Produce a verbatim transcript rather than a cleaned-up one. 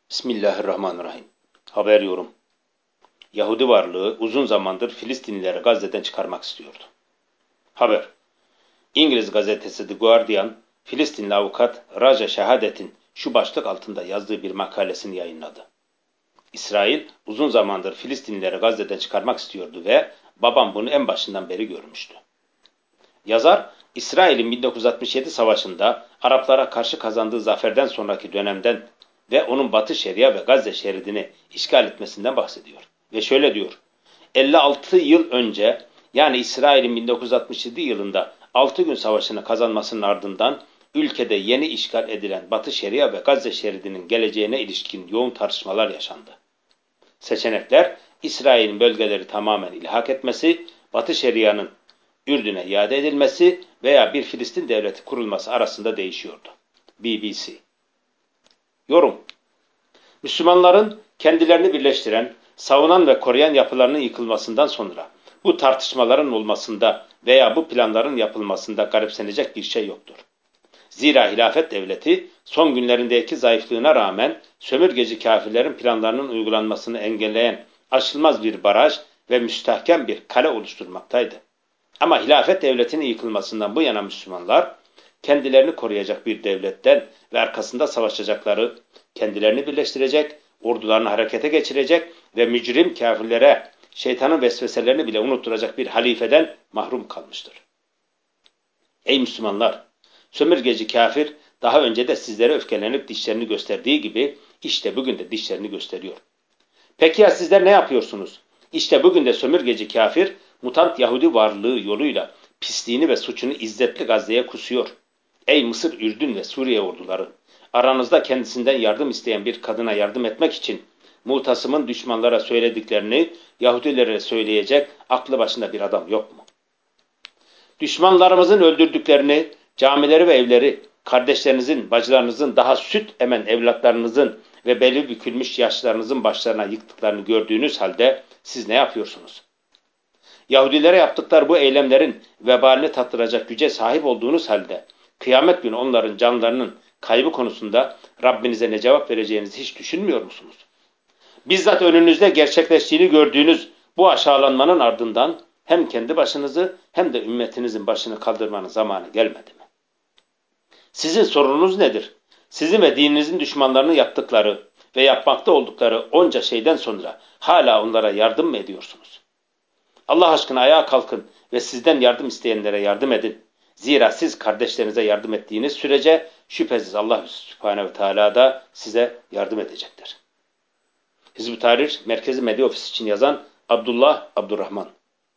Bismillahirrahmanirrahim. Haber yorum. Yahudi varlığı uzun zamandır Filistinlileri Gazze'den çıkarmak istiyordu. Haber. İngiliz gazetesi The Guardian, Filistinli avukat Raja Şehadet'in şu başlık altında yazdığı bir makalesini yayınladı. İsrail uzun zamandır Filistinlileri Gazze'den çıkarmak istiyordu ve babam bunu en başından beri görmüştü. Yazar, İsrail'in bin dokuz yüz altmış yedi savaşında Araplara karşı kazandığı zaferden sonraki dönemden ve onun Batı Şeria ve Gazze şeridini işgal etmesinden bahsediyor. Ve şöyle diyor, elli altı yıl önce yani İsrail'in bin dokuz yüz altmış yedi yılında altı gün savaşını kazanmasının ardından ülkede yeni işgal edilen Batı Şeria ve Gazze şeridinin geleceğine ilişkin yoğun tartışmalar yaşandı. Seçenekler, İsrail'in bölgeleri tamamen ilhak etmesi, Batı Şeria'nın Ürdün'e iade edilmesi veya bir Filistin devleti kurulması arasında değişiyordu. B B C. Yorum. Müslümanların kendilerini birleştiren, savunan ve koruyan yapılarının yıkılmasından sonra bu tartışmaların olmasında veya bu planların yapılmasında garipsenecek bir şey yoktur. Zira hilafet devleti son günlerindeki zayıflığına rağmen sömürgeci kafirlerin planlarının uygulanmasını engelleyen aşılmaz bir baraj ve müstahkem bir kale oluşturmaktaydı. Ama hilafet devletinin yıkılmasından bu yana Müslümanlar kendilerini koruyacak bir devletten ve arkasında savaşacakları, kendilerini birleştirecek, ordularını harekete geçirecek ve mücrim kafirlere şeytanın vesveselerini bile unutturacak bir halifeden mahrum kalmıştır. Ey Müslümanlar! Sömürgeci kafir daha önce de sizlere öfkelenip dişlerini gösterdiği gibi işte bugün de dişlerini gösteriyor. Peki ya sizler ne yapıyorsunuz? İşte bugün de sömürgeci kafir mutant Yahudi varlığı yoluyla pisliğini ve suçunu izzetli Gazze'ye kusuyor. Ey Mısır, Ürdün ve Suriye orduları! Aranızda kendisinden yardım isteyen bir kadına yardım etmek için Mutasım'ın düşmanlara söylediklerini Yahudilere söyleyecek aklı başında bir adam yok mu? Düşmanlarımızın öldürdüklerini, camileri ve evleri, kardeşlerinizin, bacılarınızın, daha süt emen evlatlarınızın ve beli bükülmüş yaşlarınızın başlarına yıktıklarını gördüğünüz halde siz ne yapıyorsunuz? Yahudilere yaptıkları bu eylemlerin vebalini tattıracak güce sahip olduğunuz halde kıyamet günü onların canlarının kaybı konusunda Rabbinize ne cevap vereceğinizi hiç düşünmüyor musunuz? Bizzat önünüzde gerçekleştiğini gördüğünüz bu aşağılanmanın ardından hem kendi başınızı hem de ümmetinizin başını kaldırmanın zamanı gelmedi mi? Sizin sorununuz nedir? Sizin ve dininizin düşmanlarının yaptıkları ve yapmakta oldukları onca şeyden sonra hala onlara yardım mı ediyorsunuz? Allah aşkına ayağa kalkın ve sizden yardım isteyenlere yardım edin. Zira siz kardeşlerinize yardım ettiğiniz sürece şüphesiz Allah Sübhanehu ve Teala da size yardım edecektir. Hizb-ı Tahrir Merkezi Medya Ofisi için yazan Abdullah Abdurrahman.